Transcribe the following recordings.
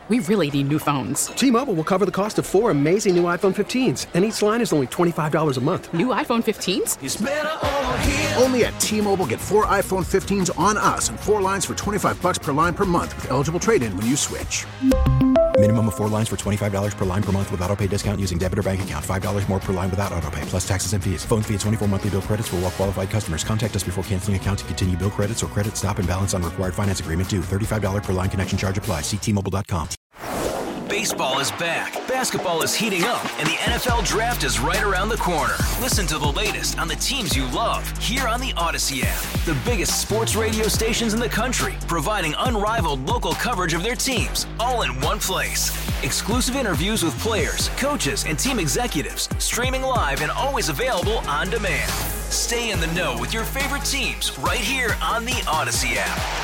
We really need new phones. T-Mobile will cover the cost of 4 amazing new iPhone 15s, and each line is only $25 a month. New iPhone 15s? It's better over here. Only at T-Mobile, get 4 iPhone 15s on us and 4 lines for $25 per line per month with eligible trade-in when you switch. Minimum of 4 lines for $25 per line per month with autopay discount using debit or bank account. $5 more per line without autopay, plus taxes and fees. Phone fee at 24 monthly bill credits for well-qualified customers. Contact us before canceling account to continue bill credits or credit stop and balance on required finance agreement due. $35 per line connection charge applies. See T-Mobile.com. Baseball is back, basketball is heating up, and the NFL Draft is right around the corner. Listen to the latest on the teams you love here on the Odyssey app. The biggest sports radio stations in the country, providing unrivaled local coverage of their teams, all in one place. Exclusive interviews with players, coaches, and team executives, streaming live and always available on demand. Stay in the know with your favorite teams right here on the Odyssey app.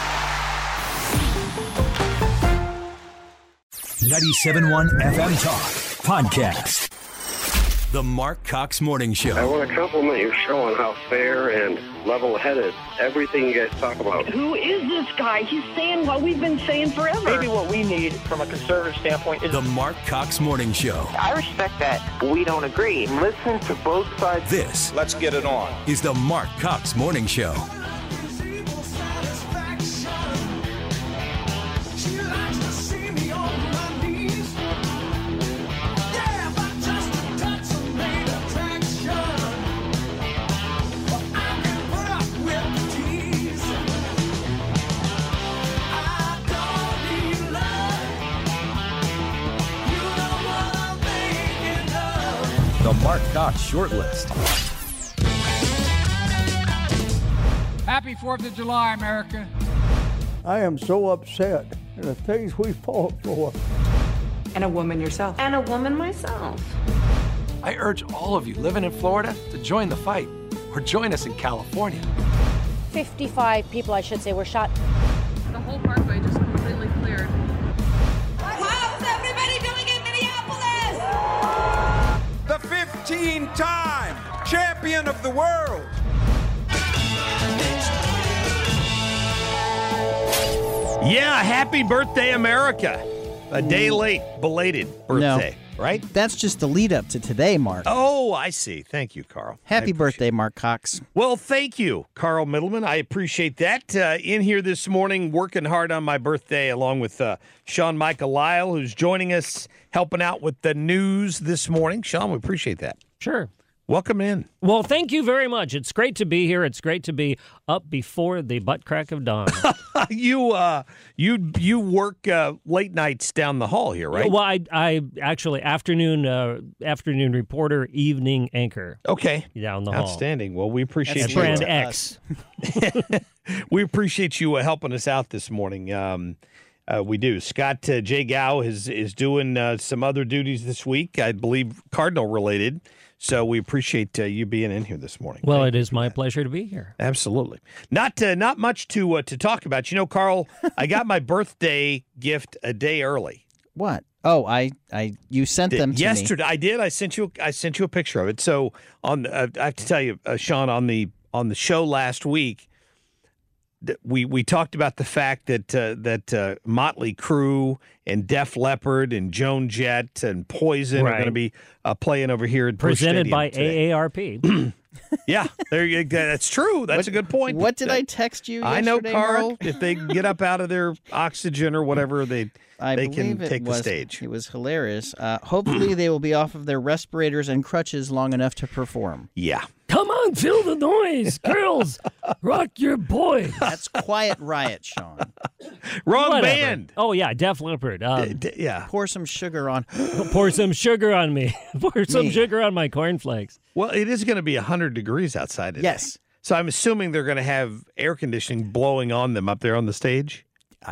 97.1 FM Talk Podcast. The Mark Cox Morning Show. I want to compliment your show on how fair and level-headed everything you guys talk about. Who is this guy? He's saying what we've been saying forever. Maybe what we need from a conservative standpoint is the Mark Cox Morning Show. I respect that we don't agree. Listen to both sides. This, let's get it on, is the Mark Cox Morning Show. The Mark Cox Shortlist. Happy 4th of July, America. I am so upset at the things we fought for. And a woman yourself. And a woman myself. I urge all of you living in Florida to join the fight or join us in California. 55 people, I should say, were shot. The whole parkway just completely cleared. How's everybody doing in Minneapolis? The 15-time champion of the world. Yeah, happy birthday, America. A day late, belated birthday, right? That's just the lead up to today, Mark. Oh, I see. Thank you, Carl. Happy birthday, Mark Cox. Well, thank you, Carl Middleman. I appreciate that. In here this morning, working hard on my birthday, along with Sean Michael Lyle, who's joining us, helping out with the news this morning. Sean, we appreciate that. Sure. Welcome in. Well, thank you very much. It's great to be here. It's great to be up before the butt crack of dawn. You work late nights down the hall here, right? Well, I actually afternoon reporter, evening anchor. Okay, down the hall. Outstanding. Well, we appreciate That's you. Brand X. We appreciate you helping us out this morning. We do. Scott J. Gow is doing some other duties this week, I believe Cardinal related. So we appreciate you being in here this morning. Well, it is my pleasure to be here. Absolutely. Not much to talk about. You know, Carl, I got my birthday gift a day early. What? Oh, you sent them to yesterday. me. I did. I sent you a picture of it. So I have to tell you, Sean, on the show last week, we talked about the fact that Motley Crue and Def Leppard and Joan Jett and Poison are going to be playing over here at presented by today. AARP. Yeah, that's true. That's a good point. What did I text you yesterday, I know, Carl. Merle? If they get up out of their oxygen or whatever, they can take the stage. It was hilarious. Hopefully they will be off of their respirators and crutches long enough to perform. Yeah. Come on, feel the noise. Girls, rock your boy. That's Quiet Riot, Sean. Wrong band. Oh, yeah, Def Leppard. Yeah. Pour some sugar on. Pour some sugar on me. Pour some sugar on my cornflakes. Well, it is going to be 100 degrees outside today. Yes. So I'm assuming they're going to have air conditioning blowing on them up there on the stage.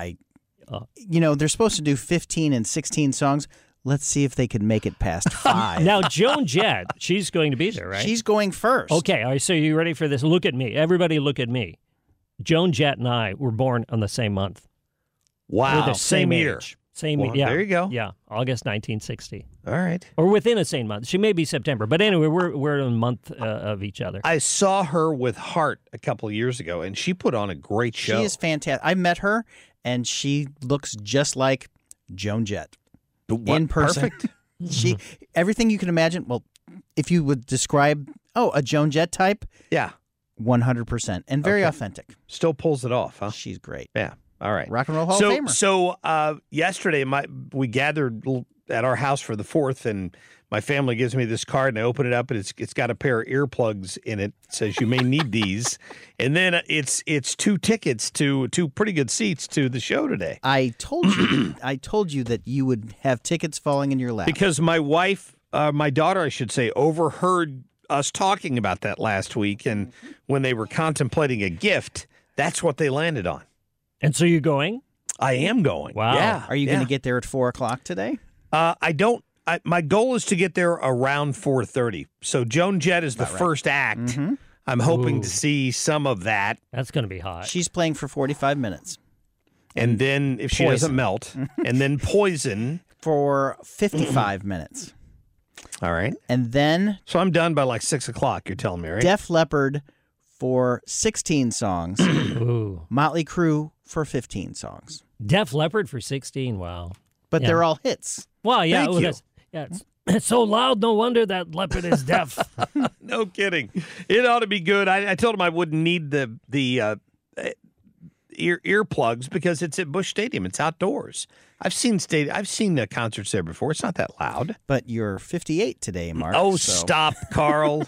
They're supposed to do 15 and 16 songs. Let's see if they can make it past 5. Now, Joan Jett, she's going to be there, right? She's going first. Okay, all right, so you ready for this? Look at me. Everybody look at me. Joan Jett and I were born on the same month. Wow. We're the same year. Age. Yeah. There you go. Yeah, August 1960. All right. Or within the same month. She may be September. But anyway, we're a month of each other. I saw her with Heart a couple of years ago, and she put on a great show. She is fantastic. I met her, and she looks just like Joan Jett. In person. Perfect. Everything you can imagine. Well, if you would describe, a Joan Jett type. Yeah. 100%. And very authentic. Still pulls it off, huh? She's great. Yeah. All right. Rock and Roll Hall of Famer. So yesterday we gathered at our house for the 4th, and my family gives me this card, and I open it up, and it's got a pair of earplugs in it. It says you may need these. And then it's 2 tickets to 2 pretty good seats to the show today. I told you that you would have tickets falling in your lap. Because my wife, my daughter, I should say, overheard us talking about that last week, and when they were contemplating a gift, that's what they landed on. And so you're going? I am going. Wow. Yeah. Are you going to get there at 4 o'clock today? I don't. My goal is to get there around 4:30. So Joan Jett is the first act. Mm-hmm. I'm hoping to see some of that. That's going to be hot. She's playing for 45 minutes. And then if she doesn't melt, and then Poison for 55 minutes. All right. And then... So I'm done by like 6 o'clock, you're telling me, right? Def Leppard for 16 songs. Ooh. Motley Crue for 15 songs. Def Leppard for 16, wow. But they're all hits. Well, yeah. Thank you. It's so loud, no wonder that Leopard is deaf. No kidding. It ought to be good. I told him I wouldn't need the earplugs because it's at Busch Stadium. It's outdoors. I've seen the concerts there before. It's not that loud. But you're 58 today, Mark. Oh, stop, Carl.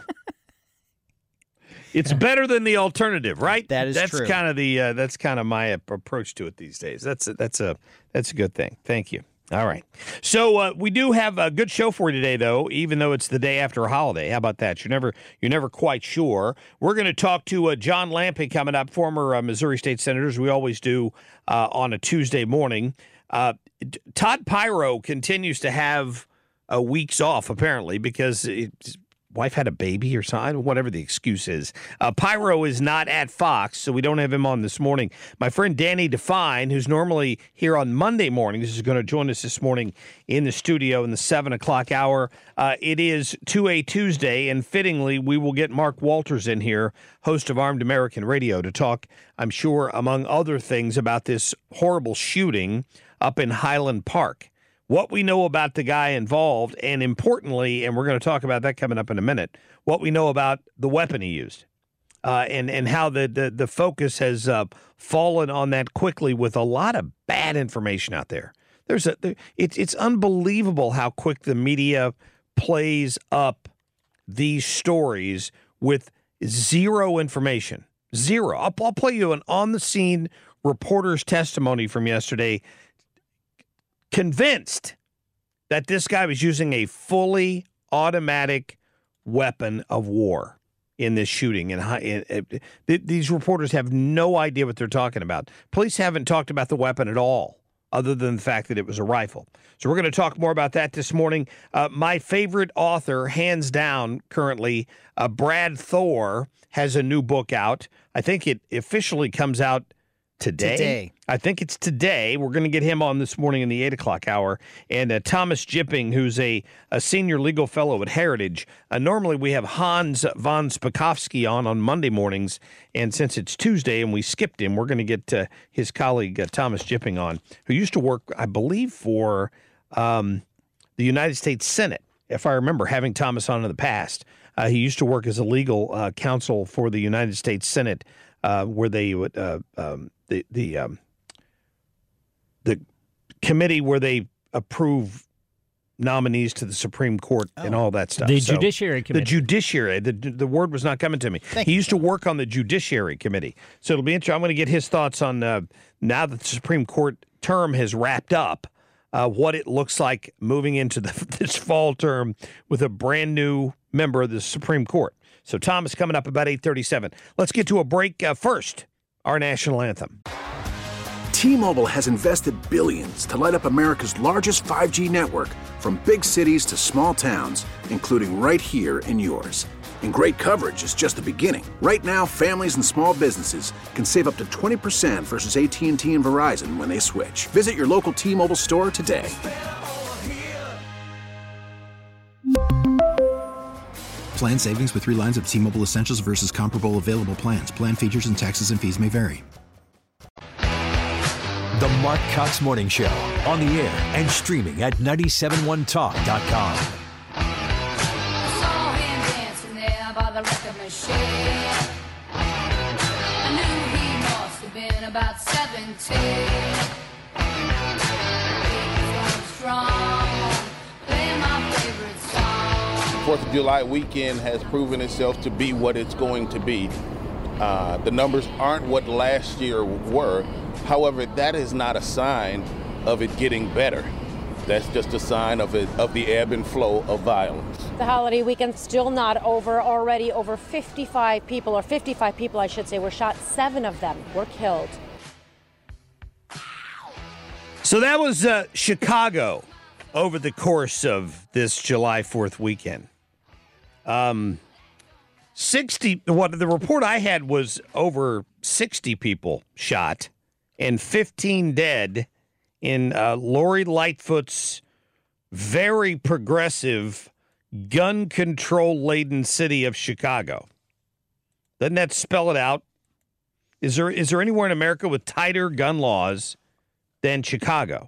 It's better than the alternative, right? That's true. That's kind of my approach to it these days. That's a good thing. Thank you. All right. So we do have a good show for you today, though, even though it's the day after a holiday. How about that? You're never quite sure. We're going to talk to John Lampe coming up, former Missouri State Senator, as we always do on a Tuesday morning. Todd Pyro continues to have weeks off, apparently, because his wife had a baby or something, whatever the excuse is. Pyro is not at Fox, so we don't have him on this morning. My friend Danny Define, who's normally here on Monday mornings, is going to join us this morning in the studio in the 7 o'clock hour. It is 2A Tuesday, and fittingly, we will get Mark Walters in here, host of Armed American Radio, to talk, I'm sure, among other things, about this horrible shooting up in Highland Park. What we know about the guy involved, and importantly, and we're going to talk about that coming up in a minute, what we know about the weapon he used, and how the focus has fallen on that quickly with a lot of bad information out there. It's unbelievable how quick the media plays up these stories with zero information. Zero. I'll play you an on-the-scene reporter's testimony from yesterday, convinced that this guy was using a fully automatic weapon of war in this shooting. And these reporters have no idea what they're talking about. Police haven't talked about the weapon at all, other than the fact that it was a rifle. So we're going to talk more about that this morning. My favorite author, hands down, currently, Brad Thor, has a new book out. I think it officially comes out today. I think it's today. We're going to get him on this morning in the 8 o'clock hour. And Thomas Jipping, who's a senior legal fellow at Heritage. Normally we have Hans von Spakovsky on Monday mornings. And since it's Tuesday and we skipped him, we're going to get his colleague Thomas Jipping on, who used to work, I believe, for the United States Senate, if I remember having Thomas on in the past. He used to work as a legal counsel for the United States Senate, where they would the committee where they approve nominees to the Supreme Court and all that stuff. The Judiciary Committee. The Judiciary. The word was not coming to me. He used to work on the Judiciary Committee. So it'll be interesting. I'm going to get his thoughts on now that the Supreme Court term has wrapped up, what it looks like moving into this fall term with a brand new member of the Supreme Court. So Thomas coming up about 8:37. Let's get to a break. First, our national anthem. T-Mobile has invested billions to light up America's largest 5G network, from big cities to small towns, including right here in yours. And great coverage is just the beginning. Right now, families and small businesses can save up to 20% versus AT&T and Verizon when they switch. Visit your local T-Mobile store today. Plan savings with 3 lines of T-Mobile Essentials versus comparable available plans. Plan features and taxes and fees may vary. The Mark Cox Morning Show, on the air and streaming at 971talk.com. I saw him dancing there by the record machine. I knew he must have been about 17. Big strong, playing my favorite song. 4th of July weekend has proven itself to be what it's going to be. The numbers aren't what last year were. However, that is not a sign of it getting better. That's just a sign of the ebb and flow of violence. The holiday weekend still not over. Already over 55 people, I should say, were shot. 7 of them were killed. So that was Chicago over the course of this July 4th weekend. 60. What the report I had was over 60 people shot and 15 dead in Lori Lightfoot's very progressive, gun control-laden city of Chicago. Doesn't that spell it out? Is there anywhere in America with tighter gun laws than Chicago?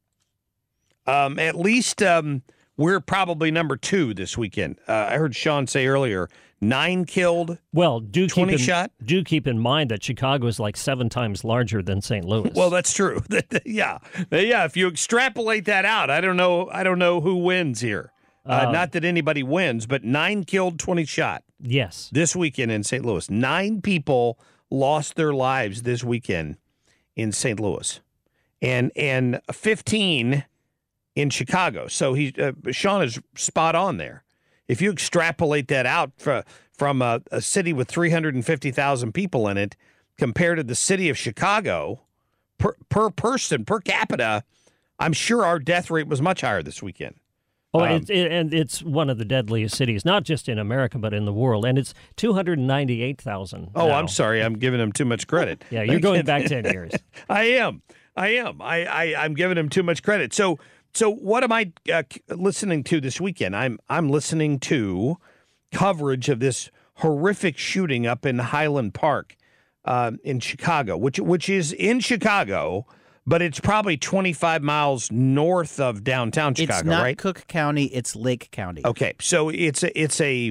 At least we're probably number 2 this weekend. I heard Sean say earlier, 9 killed, well, 20 shot. Do keep in mind that Chicago is like 7 times larger than St. Louis. Well, that's true. Yeah. If you extrapolate that out, I don't know who wins here. Not that anybody wins, but 9 killed, 20 shot. Yes. This weekend in St. Louis, 9 people lost their lives this weekend in St. Louis, and 15 in Chicago. So Sean is spot on there. If you extrapolate that out from a city with 350,000 people in it compared to the city of Chicago, per person, per capita, I'm sure our death rate was much higher this weekend. Oh, it's one of the deadliest cities, not just in America, but in the world. And it's 298,000. Oh, I'm sorry. I'm giving him too much credit. Yeah, you're going back 10 years. I am. I'm giving him too much credit. So what am I listening to this weekend? I'm listening to coverage of this horrific shooting up in Highland Park in Chicago, which is in Chicago, but it's probably 25 miles north of downtown Chicago, it's not right? Cook County, it's Lake County. Okay, so it's a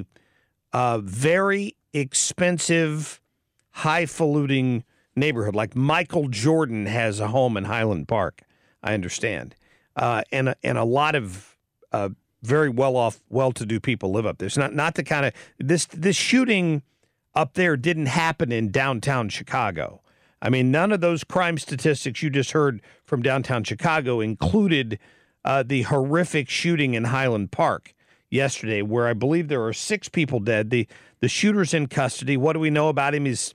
very expensive, highfalutin neighborhood. Like Michael Jordan has a home in Highland Park, I understand. And a lot of very well-off, well-to-do people live up there. It's not the kind of this shooting up there didn't happen in downtown Chicago. I mean, none of those crime statistics you just heard from downtown Chicago included the horrific shooting in Highland Park yesterday, where I believe there are 6 people dead. The shooter's in custody. What do we know about him? He's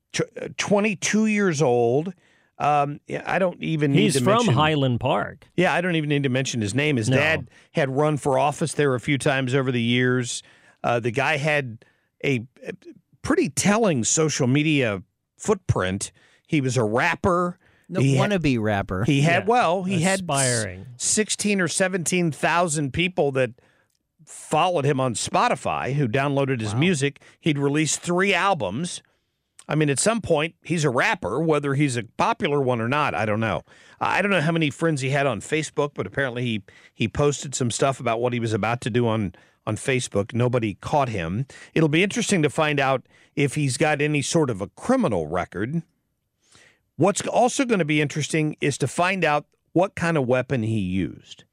22 years old. I don't even need to mention... He's from Highland Park. Yeah, I don't even need to mention his name. His dad had run for office there a few times over the years. The guy had a pretty telling social media footprint. He was a rapper. Wannabe rapper. He had, aspiring. He had 16 or 17,000 people that followed him on Spotify who downloaded his music. He'd released 3 albums. I mean, at some point, he's a rapper. Whether he's a popular one or not, I don't know. I don't know how many friends he had on Facebook, but apparently he posted some stuff about what he was about to do on Facebook. Nobody caught him. It'll be interesting to find out if he's got any sort of a criminal record. What's also going to be interesting is to find out what kind of weapon he used.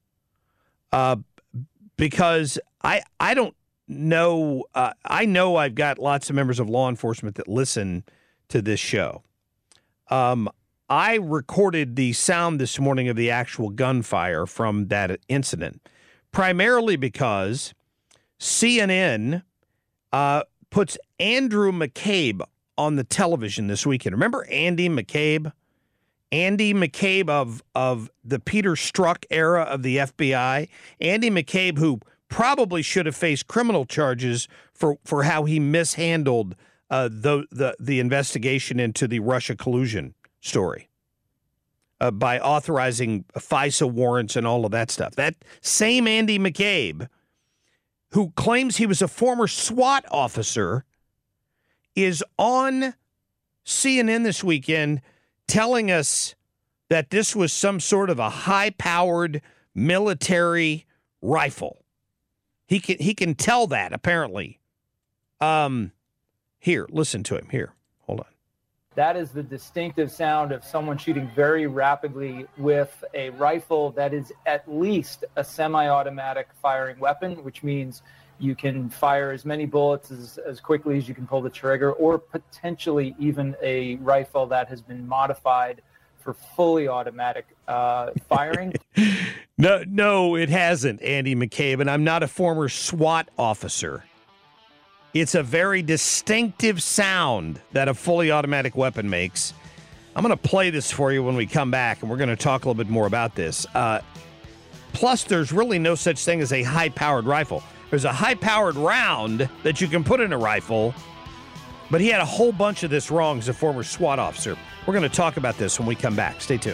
Because I don't know. I know I've got lots of members of law enforcement that listen to this show. I recorded the sound this morning of the actual gunfire from that incident, primarily because CNN puts Andrew McCabe on the television this weekend. Remember Andy McCabe? Andy McCabe of the Peter Strzok era of the FBI. Andy McCabe, who probably should have faced criminal charges for how he mishandled the investigation into the Russia collusion story by authorizing FISA warrants and all of that stuff. That same Andy McCabe, who claims he was a former SWAT officer, is on CNN this weekend telling us that this was some sort of a high-powered military rifle. He can tell that, apparently. Here, listen to him. Here, hold on. That is the distinctive sound of someone shooting very rapidly with a rifle that is at least a semi-automatic firing weapon, which means you can fire as many bullets as quickly as you can pull the trigger, or potentially even a rifle that has been modified for fully automatic firing. No, it hasn't, Andy McCabe, and I'm not a former SWAT officer. It's a very distinctive sound that a fully automatic weapon makes. I'm going to play this for you when we come back, and we're going to talk a little bit more about this. Plus, there's really no such thing as a high-powered rifle. There's a high-powered round that you can put in a rifle, but he had a whole bunch of this wrong as a former SWAT officer. We're going to talk about this when we come back. Stay tuned.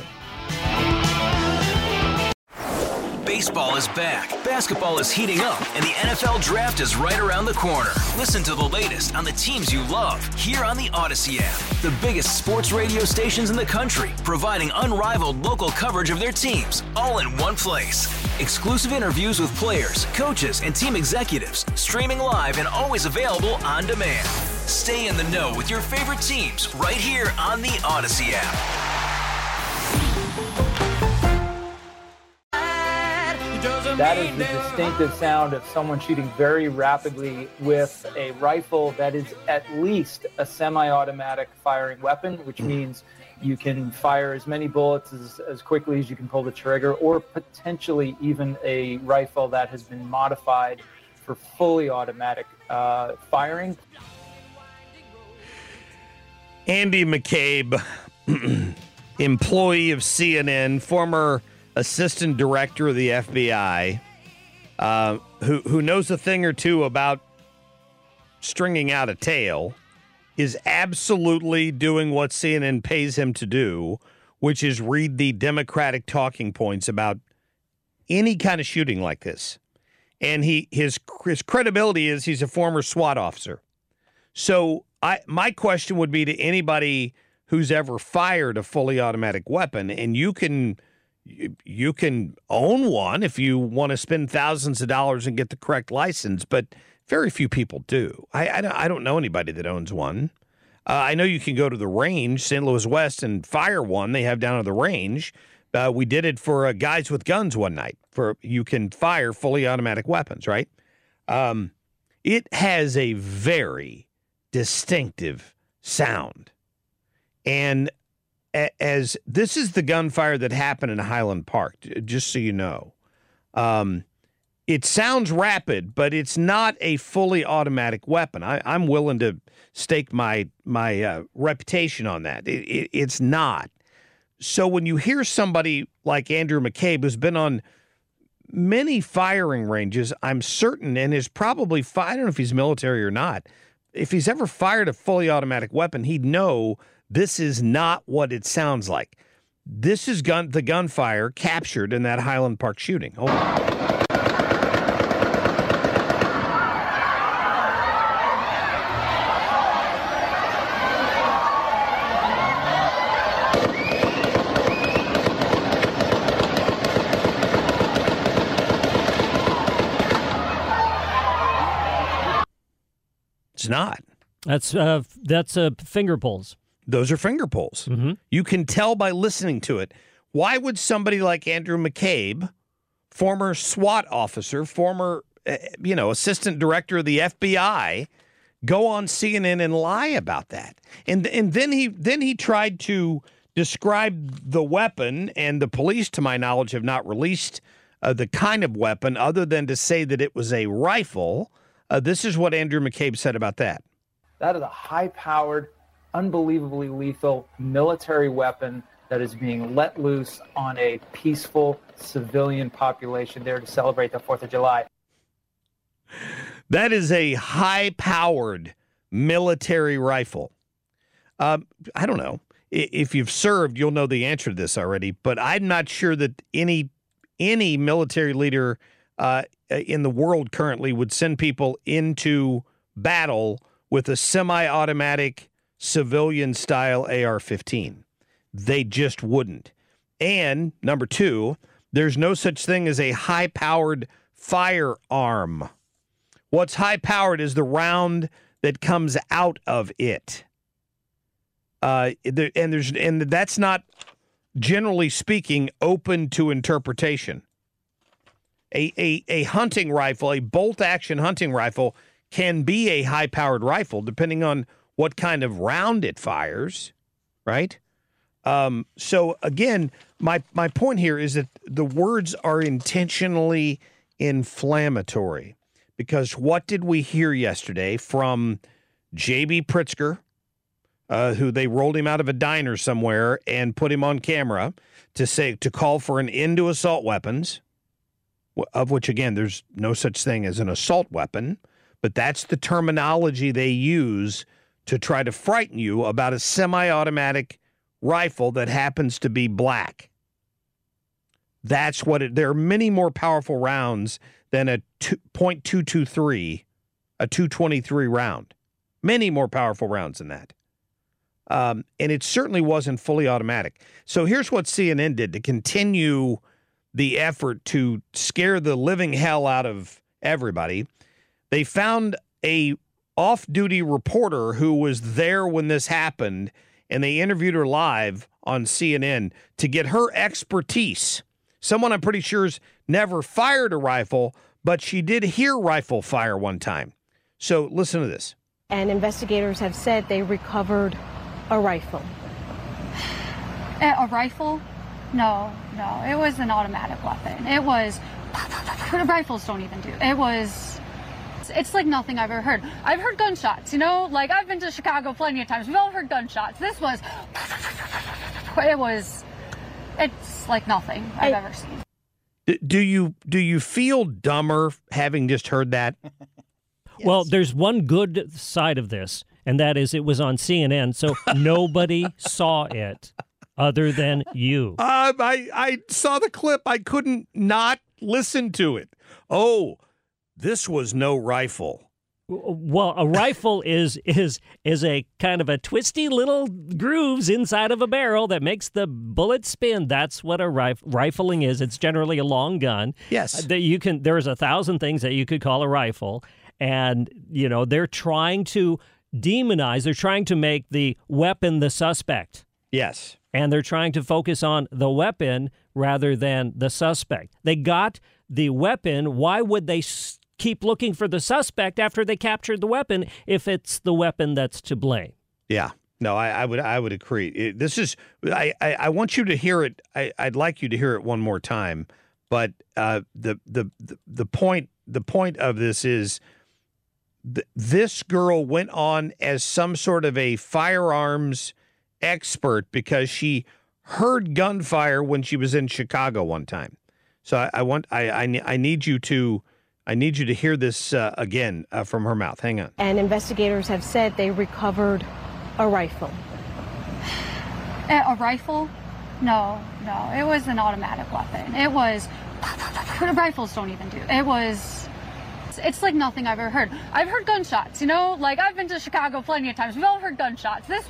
Baseball is back, basketball is heating up, and the NFL Draft is right around the corner. Listen to the latest on the teams you love here on the Odyssey app. The biggest sports radio stations in the country, providing unrivaled local coverage of their teams, all in one place. Exclusive interviews with players, coaches, and team executives, streaming live and always available on demand. Stay in the know with your favorite teams right here on the Odyssey app. That is the distinctive sound of someone shooting very rapidly with a rifle that is at least a semi-automatic firing weapon, which means you can fire as many bullets as quickly as you can pull the trigger, or potentially even a rifle that has been modified for fully automatic firing. Andy McCabe, employee of CNN, former assistant director of the FBI, who knows a thing or two about stringing out a tale, is absolutely doing what CNN pays him to do, which is read the Democratic talking points about any kind of shooting like this. And his credibility is he's a former SWAT officer. So my question would be to anybody who's ever fired a fully automatic weapon, and you can own one if you want to spend thousands of dollars and get the correct license, but very few people do. I don't know anybody that owns one. I know you can go to the range, St. Louis West, and fire one they have down at the range. We did it for Guys with Guns one night. You can fire fully automatic weapons, right? It has a very distinctive sound. And as this is the gunfire that happened in Highland Park, just so you know. It sounds rapid, but it's not a fully automatic weapon. I'm willing to stake my reputation on that. It's not. So when you hear somebody like Andrew McCabe, who's been on many firing ranges, I'm certain, and is probably, I don't know if he's military or not, if he's ever fired a fully automatic weapon, he'd know this is not what it sounds like. This is the gunfire captured in that Highland Park shooting. Hold on. It's not. That's finger pulls. Those are finger pulls. Mm-hmm. You can tell by listening to it. Why would somebody like Andrew McCabe, former SWAT officer, former assistant director of the FBI, go on CNN and lie about that? And then he tried to describe the weapon, and the police, to my knowledge, have not released the kind of weapon other than to say that it was a rifle. This is what Andrew McCabe said about that. That is a high-powered, unbelievably lethal military weapon that is being let loose on a peaceful civilian population there to celebrate the 4th of July. That is a high-powered military rifle. I don't know. If you've served, you'll know the answer to this already, but I'm not sure that any military leader in the world currently would send people into battle with a semi-automatic civilian-style AR-15. They just wouldn't. And number 2, there's no such thing as a high-powered firearm. What's high-powered is the round that comes out of it. And that's not, generally speaking, open to interpretation. A hunting rifle, a bolt-action hunting rifle, can be a high-powered rifle, depending on what kind of round it fires, right? So, again, my point here is that the words are intentionally inflammatory, because what did we hear yesterday from J.B. Pritzker, who they rolled him out of a diner somewhere and put him on camera to call for an end to assault weapons, of which, again, there's no such thing as an assault weapon, but that's the terminology they use to try to frighten you about a semi-automatic rifle that happens to be black. That's what there are many more powerful rounds than a .223, a .223 round. Many more powerful rounds than that. And it certainly wasn't fully automatic. So here's what CNN did to continue the effort to scare the living hell out of everybody. They found a off-duty reporter who was there when this happened, and they interviewed her live on CNN to get her expertise. Someone I'm pretty sure's never fired a rifle, but she did hear rifle fire one time. So listen to this. And investigators have said they recovered a rifle. A rifle? No. It was an automatic weapon. It was, rifles don't even do. It's like nothing I've ever heard. I've heard gunshots, like I've been to Chicago plenty of times. We've all heard gunshots. It's like nothing I've ever seen. Do you feel dumber having just heard that? Yes. Well, there's one good side of this, and that is it was on CNN, so nobody saw it other than you. I saw the clip. I couldn't not listen to it. Oh, this was no rifle. Well, a rifle is a kind of a twisty little grooves inside of a barrel that makes the bullet spin. That's what a rifling is. It's generally a long gun. Yes. There's 1,000 things that you could call a rifle. And, they're trying to demonize. They're trying to make the weapon the suspect. Yes. And they're trying to focus on the weapon rather than the suspect. They got the weapon. Why would they keep looking for the suspect after they captured the weapon if it's the weapon that's to blame? Yeah. No, I would agree. I want you to hear it. I'd like you to hear it one more time. But the point of this is this girl went on as some sort of a firearms expert because she heard gunfire when she was in Chicago one time. So I need you to hear this again from her mouth. Hang on. And investigators have said they recovered a rifle. A rifle? No. It was an automatic weapon. Rifles don't even do. It's like nothing I've ever heard. I've heard gunshots, like I've been to Chicago plenty of times. We've all heard gunshots. It's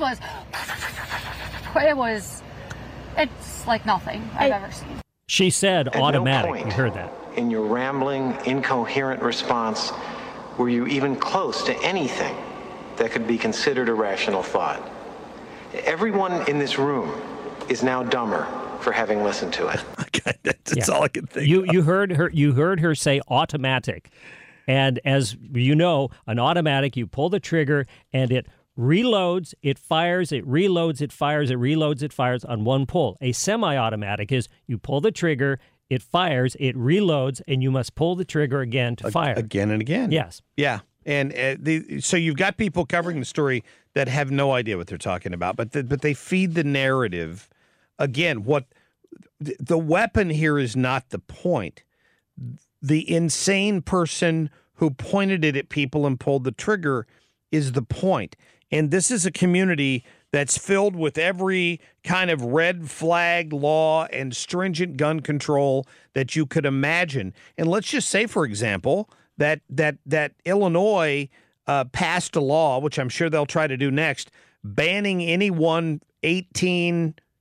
like nothing I've ever seen. She said automatic. No point you heard that. In your rambling, incoherent response, were you even close to anything that could be considered a rational thought? Everyone in this room is now dumber for having listened to it. That's all I can think. You heard her say automatic. And as you know, an automatic, you pull the trigger and it reloads, it fires, it reloads, it fires, it reloads, it fires on one pull. A semi-automatic is you pull the trigger, it fires, it reloads, and you must pull the trigger again to fire. Again and again. Yes. Yeah. And so you've got people covering the story that have no idea what they're talking about, but they feed the narrative. Again, what the weapon here is not the point. The insane person who pointed it at people and pulled the trigger is the point. And this is a community that's filled with every kind of red flag law and stringent gun control that you could imagine. And let's just say, for example, that Illinois passed a law, which I'm sure they'll try to do next, banning anyone 18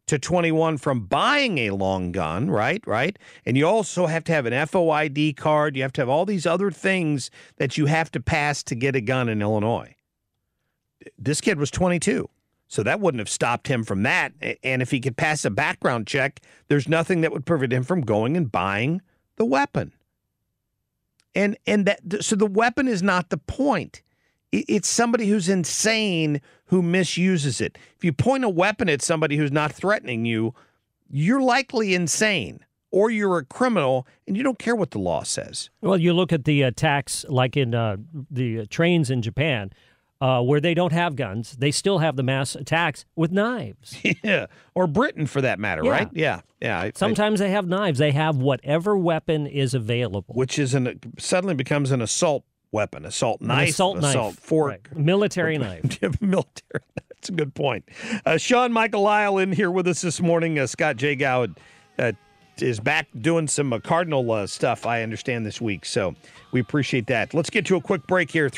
to 21 from buying a long gun, right? And you also have to have an FOID card. You have to have all these other things that you have to pass to get a gun in Illinois. This kid was 22, so that wouldn't have stopped him from that. And if he could pass a background check, there's nothing that would prevent him from going and buying the weapon. And so the weapon is not the point. It's somebody who's insane who misuses it. If you point a weapon at somebody who's not threatening you, you're likely insane or you're a criminal and you don't care what the law says. Well, you look at the attacks like in the trains in Japan where they don't have guns. They still have the mass attacks with knives. Yeah, or Britain for that matter, right? Yeah. Sometimes they have knives. They have whatever weapon is available. Which suddenly becomes an assault weapon, assault knife, assault fork. Right. Military knife. Military. That's a good point. Sean Michael Lyle in here with us this morning. Scott Jagow is back doing some Cardinal stuff, I understand, this week. So we appreciate that. Let's get to a quick break here.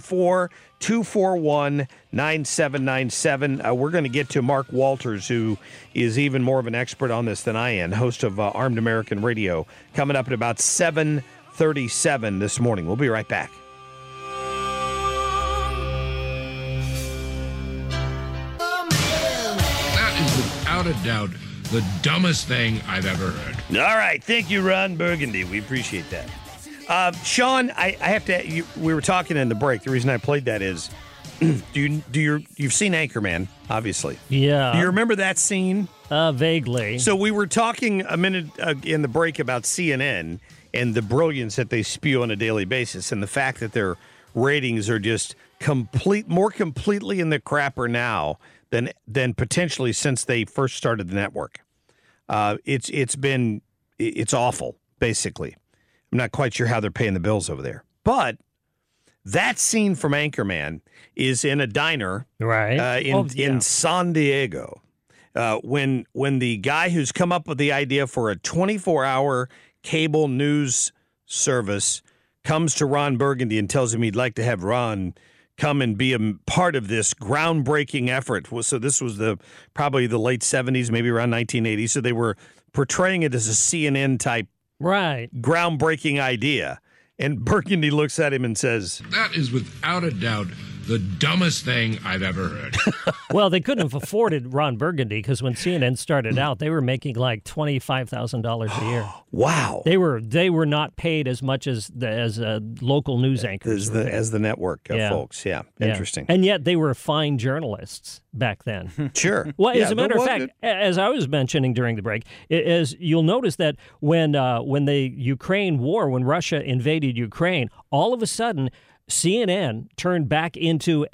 314-241-9797. We're going to get to Mark Walters, who is even more of an expert on this than I am, host of Armed American Radio, coming up at about 7:37 this morning. We'll be right back. That is without a doubt the dumbest thing I've ever heard. All right. Thank you, Ron Burgundy. We appreciate that. Sean, I have to. We were talking in the break. The reason I played that is, you've seen Anchorman, obviously. Yeah. Do you remember that scene? Vaguely. So we were talking a minute in the break about CNN and the brilliance that they spew on a daily basis, and the fact that their ratings are just more completely in the crapper now than potentially since they first started the network. It's awful, basically. I'm not quite sure how they're paying the bills over there. But that scene from Anchorman is in a diner in San Diego when the guy who's come up with the idea for a 24-hour cable news service comes to Ron Burgundy and tells him he'd like to have Ron come and be a part of this groundbreaking effort. So this was probably the late 70s, maybe around 1980. So they were portraying it as a CNN-type groundbreaking idea. And Burgundy looks at him and says, "That is without a doubt the dumbest thing I've ever heard." Well, they couldn't have afforded Ron Burgundy because when CNN started out, they were making like $25,000 a year. Wow! They were not paid as much as local news anchors as the network folks. Yeah, interesting. And yet they were fine journalists back then. Sure. Well, as a matter of fact, as I was mentioning during the break, you'll notice that when the Ukraine war, when Russia invaded Ukraine, all of a sudden CNN turned back into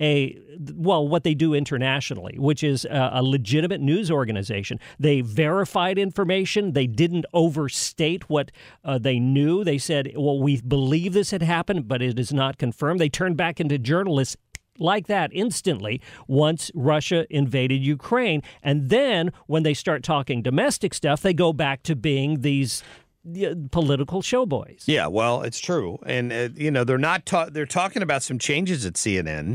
what they do internationally, which is a legitimate news organization. They verified information. They didn't overstate what they knew. They said, well, we believe this had happened, but it is not confirmed. They turned back into journalists like that instantly once Russia invaded Ukraine. And then when they start talking domestic stuff, they go back to being these political showboys. Yeah, well, it's true. And, they're not they're talking about some changes at CNN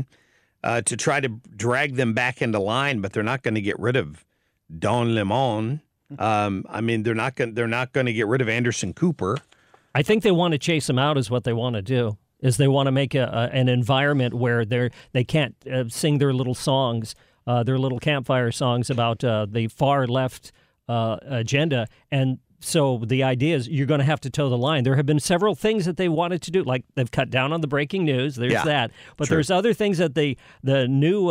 to try to drag them back into line, but they're not going to get rid of Don Lemon. They're not going to get rid of Anderson Cooper. I think they want to chase them out is what they want to do. Is they want to make an environment where they can't sing their little songs, their little campfire songs about the far left agenda. And so the idea is you're going to have to toe the line. There have been several things that they wanted to do, like they've cut down on the breaking news. There's that, but there's other things that the new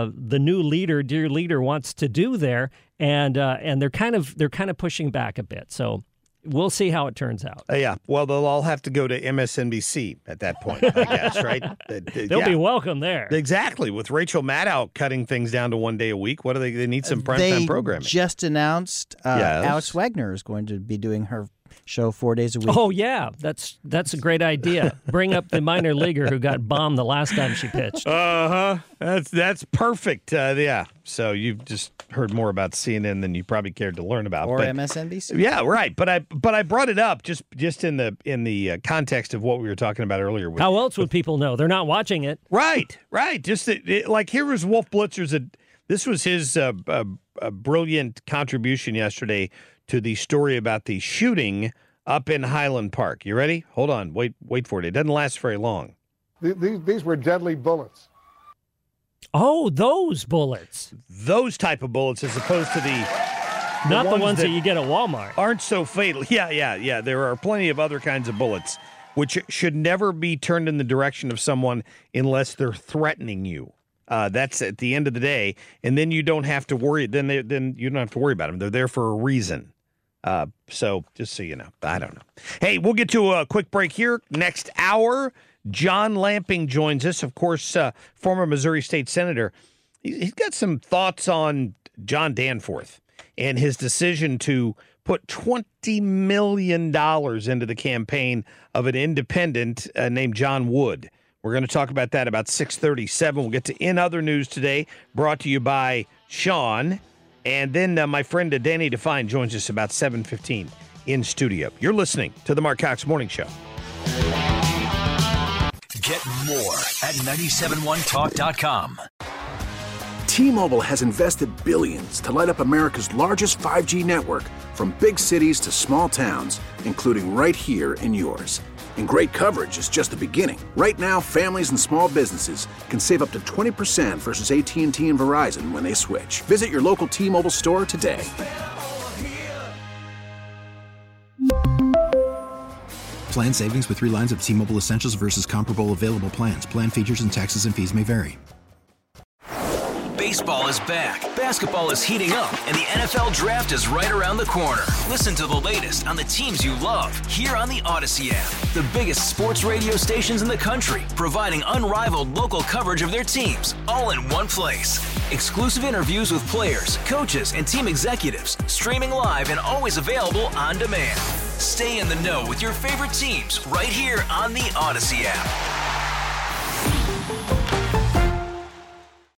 leader, dear leader, wants to do there, and they're kind of pushing back a bit. So we'll see how it turns out. Yeah, well, they'll all have to go to MSNBC at that point, I guess, right? They'll be welcome there. Exactly. With Rachel Maddow cutting things down to one day a week, what do they need some primetime programming. They just announced Alex Wagner is going to be doing her show 4 days a week. Oh, yeah. That's a great idea. Bring up the minor leaguer who got bombed the last time she pitched. Uh-huh. That's perfect. Yeah. So you've just heard more about CNN than you probably cared to learn about. Or MSNBC. Yeah, right. But I brought it up just in the context of what we were talking about earlier. How else would people know? They're not watching it. Right. Just like here was Wolf Blitzer's This was his brilliant contribution yesterday to the story about the shooting up in Highland Park. You ready? Hold on. Wait for it. It doesn't last very long. These were deadly bullets. Oh, those bullets. Those type of bullets as opposed to not the ones that you get at Walmart. Aren't so fatal. Yeah. There are plenty of other kinds of bullets which should never be turned in the direction of someone unless they're threatening you. That's at the end of the day, and then you don't have to worry. Then you don't have to worry about them. They're there for a reason. So just so you know, I don't know. Hey, we'll get to a quick break here. Next hour, John Lamping joins us. Of course, former Missouri State Senator. He's got some thoughts on John Danforth and his decision to put $20 million into the campaign of an independent named John Wood. We're going to talk about that about 6:37. We'll get to In Other News today, brought to you by Sean. And then my friend Danny Define joins us about 7:15 in studio. You're listening to the Mark Cox Morning Show. Get more at 971talk.com. T-Mobile has invested billions to light up America's largest 5G network, from big cities to small towns, including right here in yours. And great coverage is just the beginning. Right now, families and small businesses can save up to 20% versus AT&T and Verizon when they switch. Visit your local T-Mobile store today. Plan savings with 3 lines of T-Mobile Essentials versus comparable available plans. Plan features and taxes and fees may vary. Baseball is back, basketball is heating up, and the NFL Draft is right around the corner. Listen to the latest on the teams you love here on the Odyssey app. The biggest sports radio stations in the country, providing unrivaled local coverage of their teams, all in one place. Exclusive interviews with players, coaches, and team executives, streaming live and always available on demand. Stay in the know with your favorite teams right here on the Odyssey app.